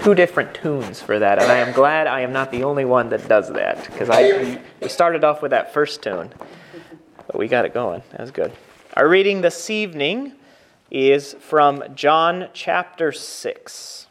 2 different tunes for that, and I am glad I am not the only one that does that, because we started off with that first tune, but we got it going. That was good. Our reading this evening is from John chapter 6.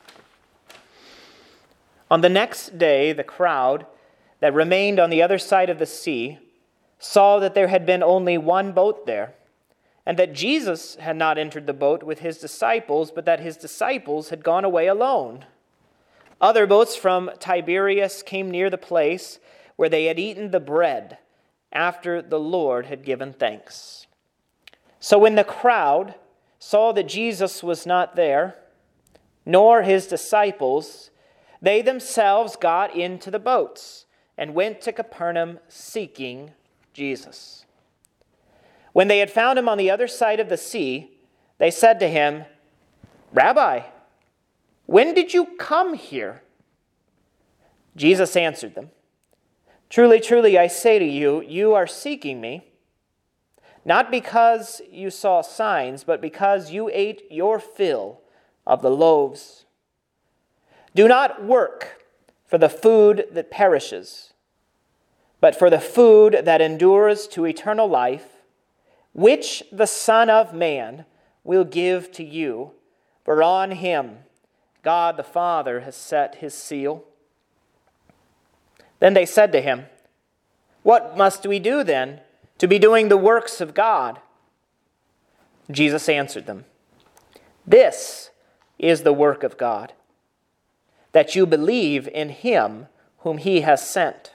On the next day, the crowd that remained on the other side of the sea saw that there had been only one boat there, and that Jesus had not entered the boat with his disciples, but that his disciples had gone away alone. Other boats from Tiberias came near the place where they had eaten the bread after the Lord had given thanks. So when the crowd saw that Jesus was not there, nor his disciples, they themselves got into the boats and went to Capernaum seeking Jesus. When they had found him on the other side of the sea, they said to him, "Rabbi, when did you come here?" Jesus answered them, "Truly, truly, I say to you, you are seeking me, not because you saw signs, but because you ate your fill of the loaves. Do not work for the food that perishes, but for the food that endures to eternal life, which the Son of Man will give to you, for on him God the Father has set his seal." Then they said to him, "What must we do then to be doing the works of God?" Jesus answered them, "This is the work of God, that you believe in him whom he has sent."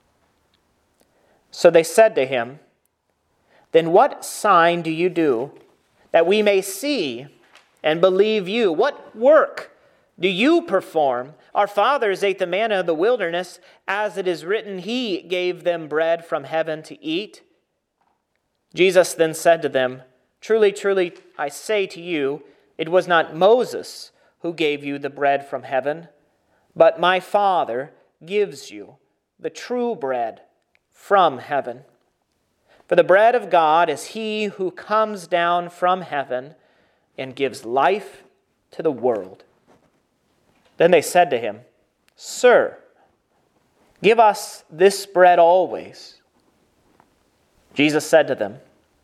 So they said to him, "Then what sign do you do that we may see and believe you? What work do you perform? Our fathers ate the manna of the wilderness, as it is written, he gave them bread from heaven to eat." Jesus then said to them, "Truly, truly, I say to you, it was not Moses who gave you the bread from heaven, but my Father gives you the true bread from heaven. For the bread of God is he who comes down from heaven and gives life to the world." Then they said to him, "Sir, give us this bread always." Jesus said to them,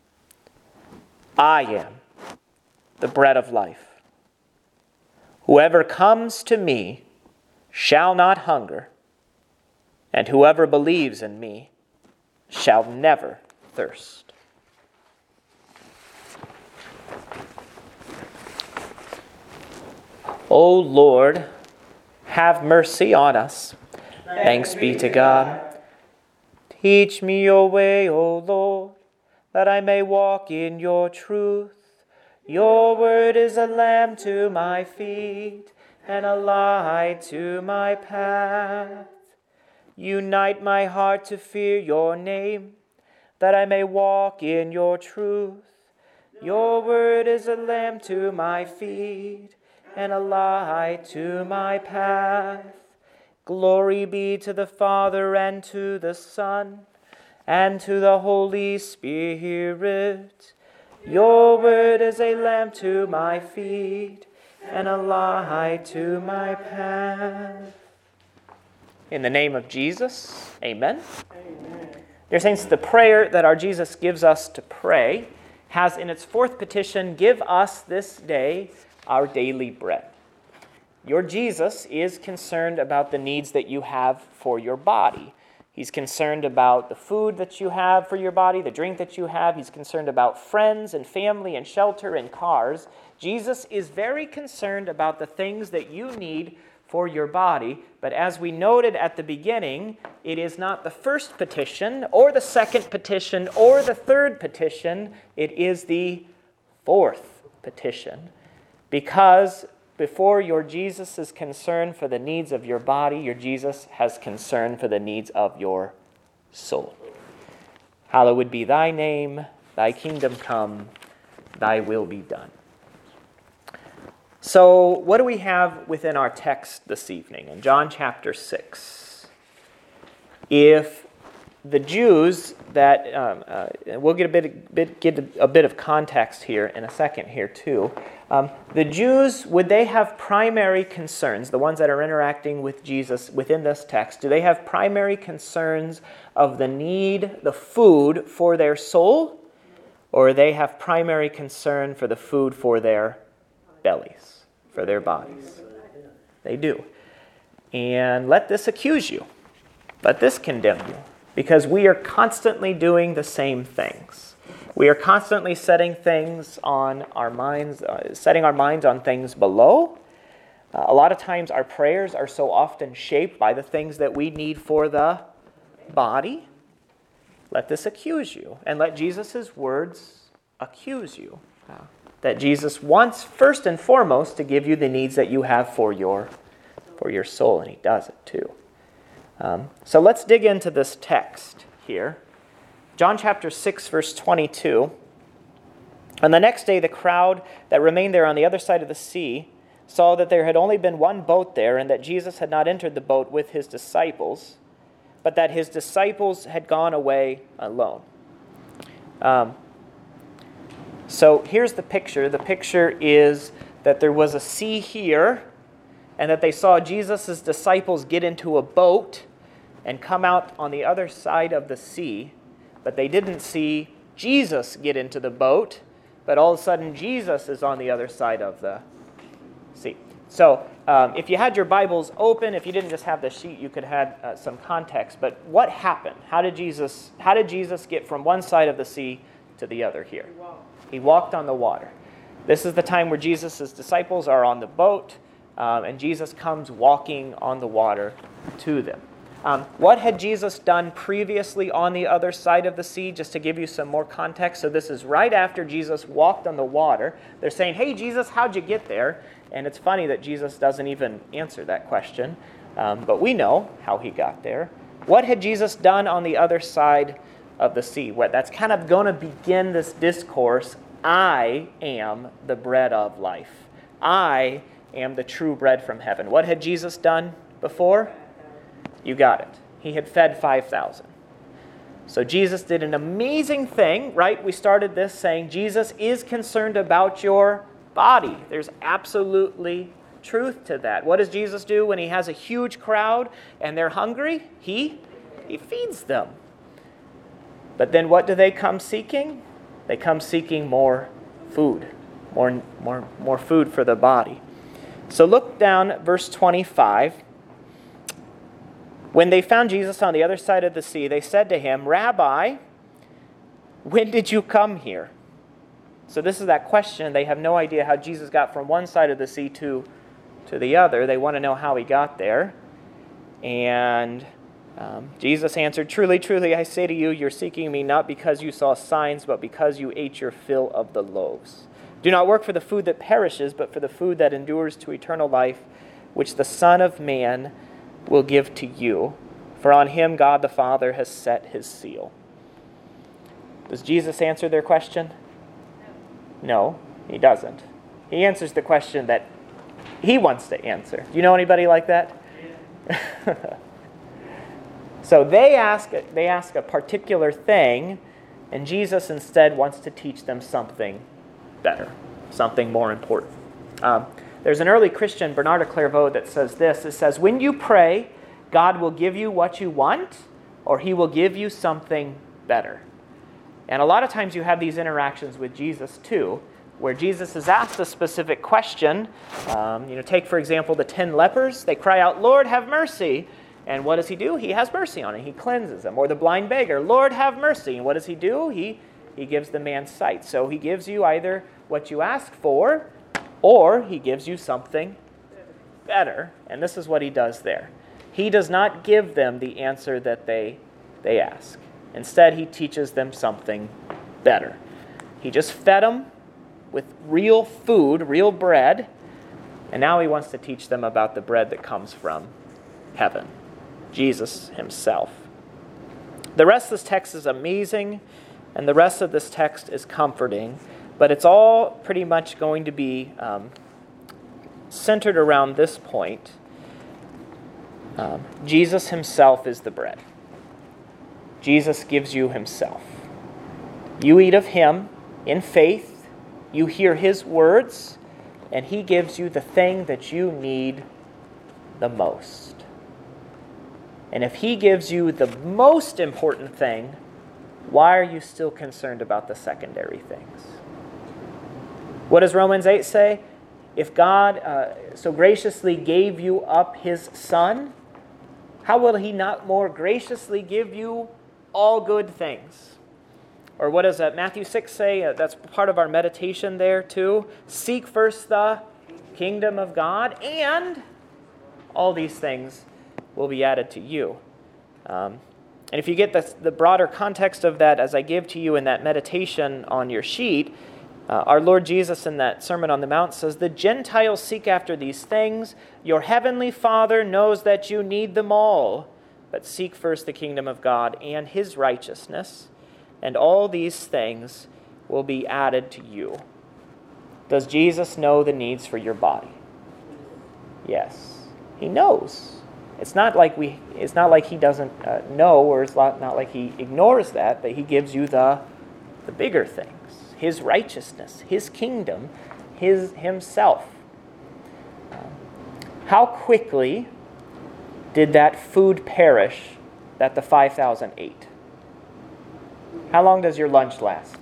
"I am the bread of life. Whoever comes to me shall not hunger, and whoever believes in me shall never thirst." O Lord, have mercy on us. Thanks be to God. Teach me your way, O Lord, that I may walk in your truth. Your word is a lamp to my feet and a light to my path. Unite my heart to fear your name, that I may walk in your truth. Your word is a lamp to my feet and a light to my path. Glory be to the Father and to the Son and to the Holy Spirit. Your word is a lamp to my feet and a light to my path. In the name of Jesus, amen. Amen. Dear saints, the prayer that our Jesus gives us to pray has in its fourth petition, "Give us this day our daily bread." Your Jesus is concerned about the needs that you have for your body. He's concerned about the food that you have for your body, the drink that you have. He's concerned about friends and family and shelter and cars. Jesus is very concerned about the things that you need for your body. But as we noted at the beginning, it is not the first petition or the second petition or the third petition. It is the fourth petition. Because before your Jesus is concerned for the needs of your body, your Jesus has concern for the needs of your soul. Hallowed be thy name, thy kingdom come, thy will be done. So what do we have within our text this evening in John chapter 6? If the Jews that we'll get a bit of context here in a second here too. The Jews, would they have primary concerns, the ones that are interacting with Jesus within this text, do they have primary concerns of the need, the food for their soul, or they have primary concern for the food for their bellies, for their bodies? They do. And let this accuse you. Let this condemn you. Because we are constantly doing the same things. We are constantly setting things on our minds, setting our minds on things below. A lot of times our prayers are so often shaped by the things that we need for the body. Let this accuse you, and let Jesus' words accuse you. That Jesus wants, first and foremost, to give you the needs that you have for your soul, and he does it too. So let's dig into this text here. John chapter 6, verse 22. On the next day, the crowd that remained there on the other side of the sea saw that there had only been one boat there, and that Jesus had not entered the boat with his disciples, but that his disciples had gone away alone. So here's the picture. The picture is that there was a sea here, and that they saw Jesus' disciples get into a boat and come out on the other side of the sea, but they didn't see Jesus get into the boat, but all of a sudden Jesus is on the other side of the sea. So if you had your Bibles open, if you didn't just have the sheet, you could have some context. But what happened? How did Jesus get from one side of the sea to the other here? He walked on the water. This is the time where Jesus' disciples are on the boat, and Jesus comes walking on the water to them. What had Jesus done previously on the other side of the sea, just to give you some more context? So this is right after Jesus walked on the water. They're saying, hey, Jesus, how'd you get there? And it's funny that Jesus doesn't even answer that question, but we know how he got there. What had Jesus done on the other side of the sea? That's kind of going to begin this discourse. I am the bread of life. I am the true bread from heaven. What had Jesus done before? You got it. He had fed 5,000. So Jesus did an amazing thing, right? We started this saying Jesus is concerned about your body. There's absolutely truth to that. What does Jesus do when he has a huge crowd and they're hungry? He feeds them. But then what do they come seeking? They come seeking more food, more food for the body. So look down at verse 25. When they found Jesus on the other side of the sea, they said to him, Rabbi, when did you come here? So this is that question. They have no idea how Jesus got from one side of the sea to the other. They want to know how he got there. And Jesus answered, Truly, truly, I say to you, you're seeking me not because you saw signs, but because you ate your fill of the loaves. Do not work for the food that perishes, but for the food that endures to eternal life, which the Son of Man will give to you. For on him God the Father has set his seal. Does Jesus answer their question? No, he doesn't. He answers the question that he wants to answer. Do you know anybody like that? Yeah. So they ask a particular thing, and Jesus instead wants to teach them something better, something more important. There's an early Christian, Bernard of Clairvaux, that says this. It says, when you pray, God will give you what you want, or he will give you something better. And a lot of times you have these interactions with Jesus too, where Jesus is asked a specific question. Take, for example, the 10 lepers. They cry out, Lord, have mercy. And what does he do? He has mercy on them. He cleanses them. Or the blind beggar, Lord, have mercy. And what does he do? He gives the man sight. So he gives you either what you ask for, or he gives you something better. And this is what he does there. He does not give them the answer that they ask. Instead, he teaches them something better. He just fed them with real food, real bread, and now he wants to teach them about the bread that comes from heaven, Jesus himself. The rest of this text is amazing, and the rest of this text is comforting, but it's all pretty much going to be centered around this point. Jesus himself is the bread. Jesus gives you himself. You eat of him in faith, you hear his words, and he gives you the thing that you need the most. And if he gives you the most important thing, why are you still concerned about the secondary things? What does Romans 8 say? If God so graciously gave you up his Son, how will he not more graciously give you all good things? Or what does Matthew 6 say? That's part of our meditation there too. Seek first the kingdom of God, and all these things will be added to you. And if you get the broader context of that as I give to you in that meditation on your sheet, our Lord Jesus in that Sermon on the Mount says, the Gentiles seek after these things. Your heavenly Father knows that you need them all. But seek first the kingdom of God and his righteousness, and all these things will be added to you. Does Jesus know the needs for your body? Yes, he knows. It's not like he doesn't know, or it's not like he ignores that, but he gives you the bigger things. His righteousness, his kingdom, himself. How quickly did that food perish that the 5,000 ate? How long does your lunch last?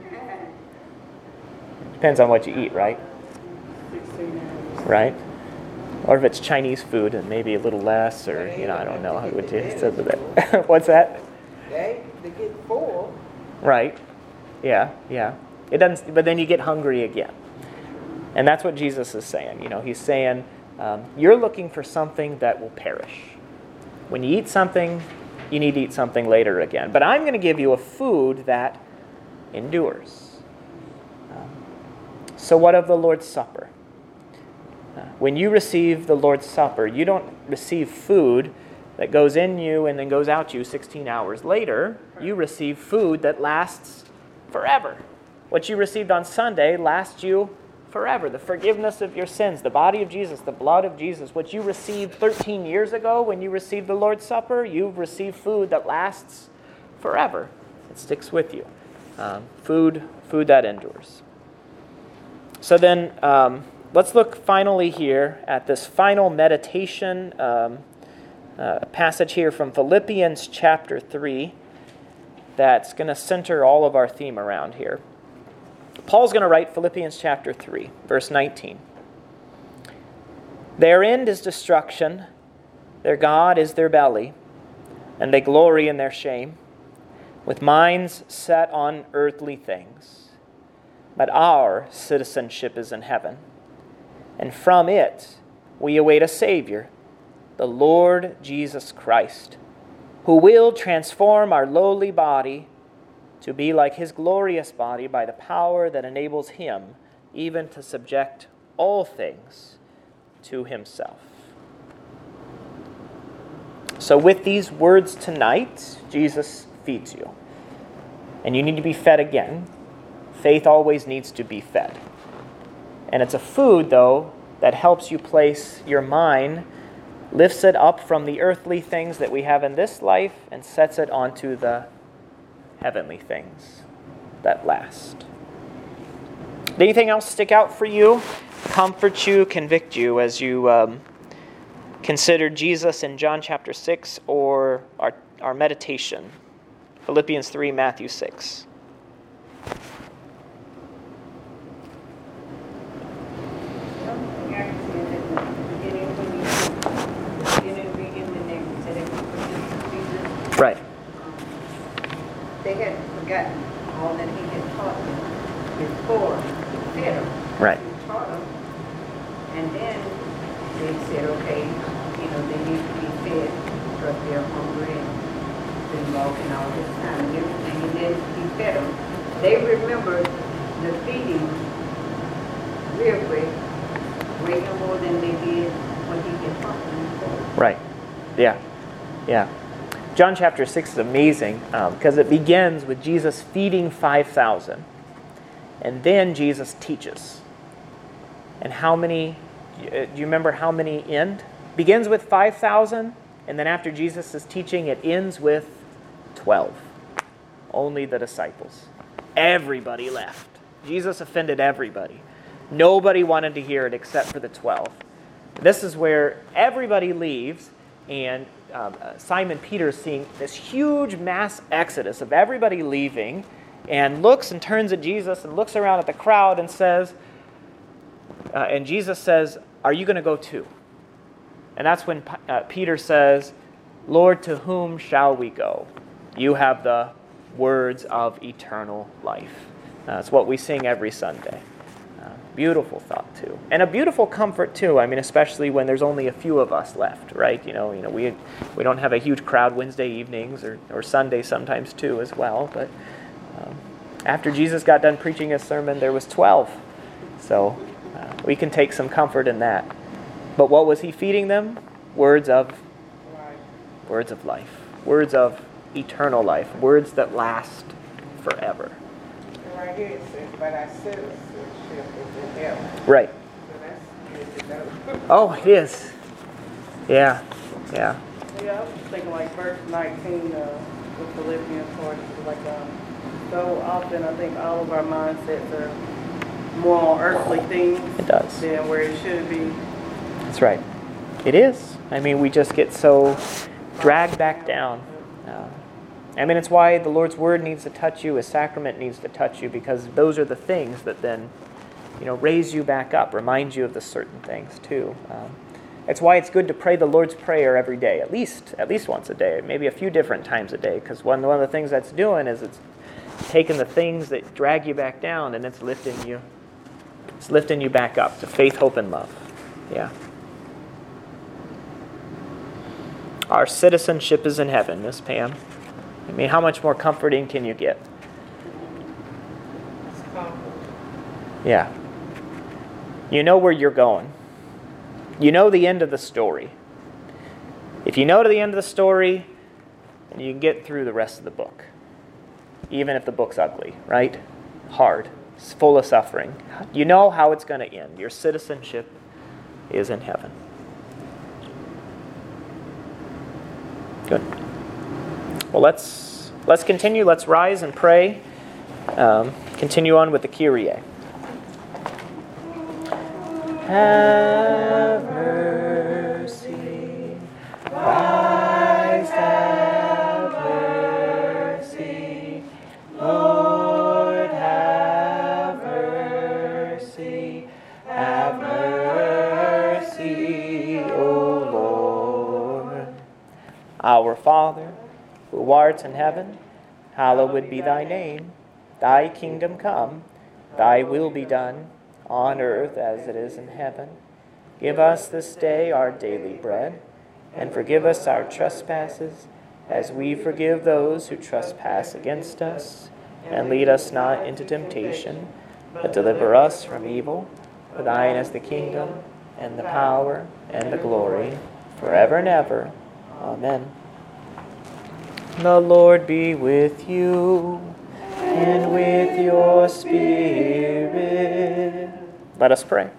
Depends on what you eat, right? 16 hours. Right? Or if it's Chinese food, and maybe a little less, or, I don't know. Would you say that? What's that? They get full. Right. Yeah. It doesn't, but then you get hungry again. And that's what Jesus is saying. He's saying, you're looking for something that will perish. When you eat something, you need to eat something later again. But I'm going to give you a food that endures. So what of the Lord's Supper? When you receive the Lord's Supper, you don't receive food that goes in you and then goes out you 16 hours later. You receive food that lasts forever. What you received on Sunday lasts you forever. The forgiveness of your sins, the body of Jesus, the blood of Jesus. What you received 13 years ago when you received the Lord's Supper, you've received food that lasts forever. It sticks with you. Food that endures. So then, let's look finally here at this final meditation passage here from Philippians chapter 3 that's going to center all of our theme around here. Paul's going to write Philippians chapter 3, verse 19. Their end is destruction, their God is their belly, and they glory in their shame, with minds set on earthly things. But our citizenship is in heaven, and from it we await a Savior, the Lord Jesus Christ, who will transform our lowly body to be like his glorious body by the power that enables him even to subject all things to himself. So with these words tonight, Jesus feeds you. And you need to be fed again. Faith always needs to be fed. And it's a food, though, that helps you place your mind, lifts it up from the earthly things that we have in this life, and sets it onto the heavenly things that last. Did anything else stick out for you, comfort you, convict you as you consider Jesus in John chapter 6 or our meditation, Philippians 3, Matthew 6? Right. They had forgotten all that he had taught them before he fed them. Right. He taught them, and then they said, okay, they need to be fed because they're hungry and been walking all this time and everything, and then he fed them. They remembered the feeding real quick, way more than they did what he had taught them before. Right. Yeah. John chapter 6 is amazing because it begins with Jesus feeding 5,000. And then Jesus teaches. And how many, do you remember how many end? Begins with 5,000, and then after Jesus' teaching, it ends with 12. Only the disciples. Everybody left. Jesus offended everybody. Nobody wanted to hear it except for the 12. This is where everybody leaves, and Simon Peter's seeing this huge mass exodus of everybody leaving, and looks and turns at Jesus and looks around at the crowd and says, and Jesus says, "Are you going to go too?" And that's when Peter says, "Lord, to whom shall we go? You have the words of eternal life." That's what we sing every Sunday. Beautiful thought too, and a beautiful comfort too. I mean, especially when there's only a few of us left, right? We don't have a huge crowd Wednesday evenings or Sunday sometimes too as well. But after Jesus got done preaching his sermon, there was 12, so we can take some comfort in that. But what was he feeding them? Words of life, words of eternal life, words that last forever. Right here it says, "But our citizenship is in heaven." Right. So that's good to know. Oh, it is. Yeah. Yeah, I was just thinking like verse 19 with Philippians, so often I think all of our mindsets are more on earthly things It does. than where it should be. That's right. It is. I mean, we just get so dragged back down. It's why the Lord's Word needs to touch you, His sacrament needs to touch you, because those are the things that then, raise you back up, remind you of the certain things too. It's why it's good to pray the Lord's Prayer every day, at least once a day, maybe a few different times a day, because one of the things that's doing is it's taking the things that drag you back down and it's lifting you back up to faith, hope, and love. Yeah. Our citizenship is in heaven, Miss Pam. I mean, how much more comforting can you get? It's comfort. Yeah. You know where you're going. You know the end of the story. If you know to the end of the story, then you can get through the rest of the book. Even if the book's ugly, right? Hard. It's full of suffering. You know how it's going to end. Your citizenship is in heaven. Good. Well, let's continue. Let's rise and pray. Continue on with the Kyrie. Have mercy, Christ, have mercy, Lord, have mercy, O Lord. Our Father, who art in heaven, hallowed be thy name. Thy kingdom come, thy will be done, on earth as it is in heaven. Give us this day our daily bread, and forgive us our trespasses, as we forgive those who trespass against us. And lead us not into temptation, but deliver us from evil. For thine is the kingdom, and the power, and the glory, forever and ever. Amen. The Lord be with you, and with your spirit. Let us pray.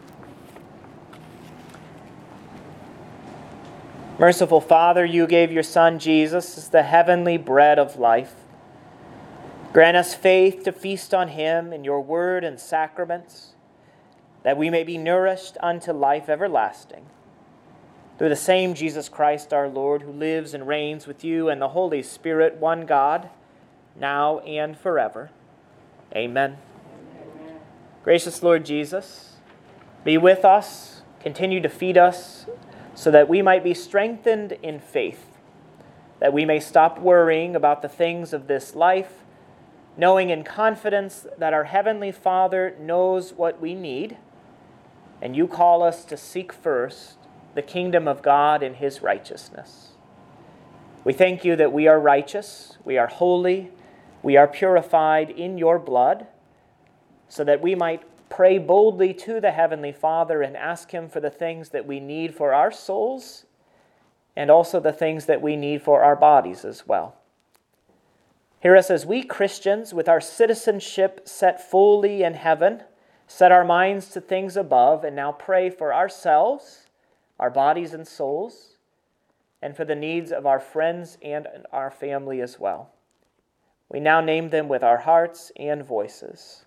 Merciful Father, you gave your Son Jesus as the heavenly bread of life. Grant us faith to feast on him in your word and sacraments, that we may be nourished unto life everlasting. Through the same Jesus Christ our Lord, who lives and reigns with you and the Holy Spirit, one God, now and forever. Amen. Gracious Lord Jesus, be with us, continue to feed us, so that we might be strengthened in faith, that we may stop worrying about the things of this life, knowing in confidence that our Heavenly Father knows what we need, and you call us to seek first the kingdom of God and his righteousness. We thank you that we are righteous, we are holy, we are purified in your blood, so that we might pray boldly to the Heavenly Father and ask him for the things that we need for our souls and also the things that we need for our bodies as well. Hear us as we Christians, with our citizenship set fully in heaven, set our minds to things above, and now pray for ourselves, our bodies and souls, and for the needs of our friends and our family as well. We now name them with our hearts and voices.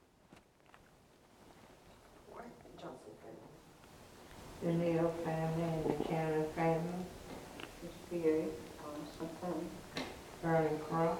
The Neal family and the Cannon family. Spirit, Vernon Crump,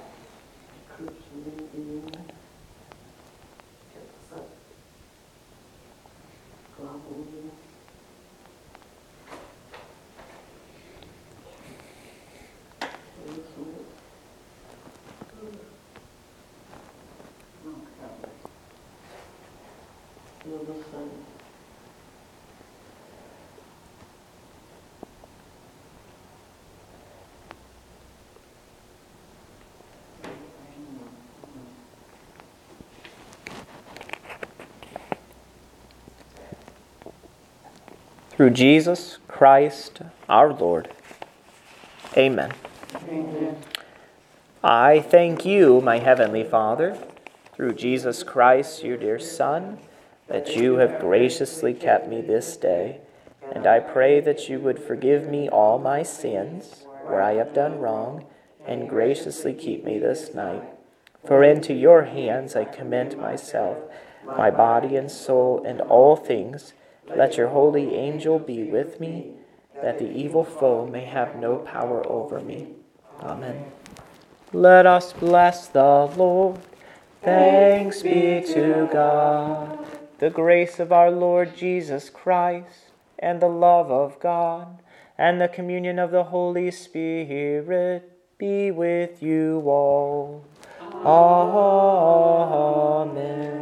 Through Jesus Christ our Lord. Amen. Amen. I thank you, my heavenly Father, through Jesus Christ, your dear Son, that you have graciously kept me this day, and I pray that you would forgive me all my sins where I have done wrong, and graciously keep me this night. For into your hands I commend myself, my body and soul, and all things. Let your holy angel be with me, that the evil foe may have no power over me. Amen. Let us bless the Lord. Thanks be to God. The grace of our Lord Jesus Christ, and the love of God, and the communion of the Holy Spirit be with you all. Amen.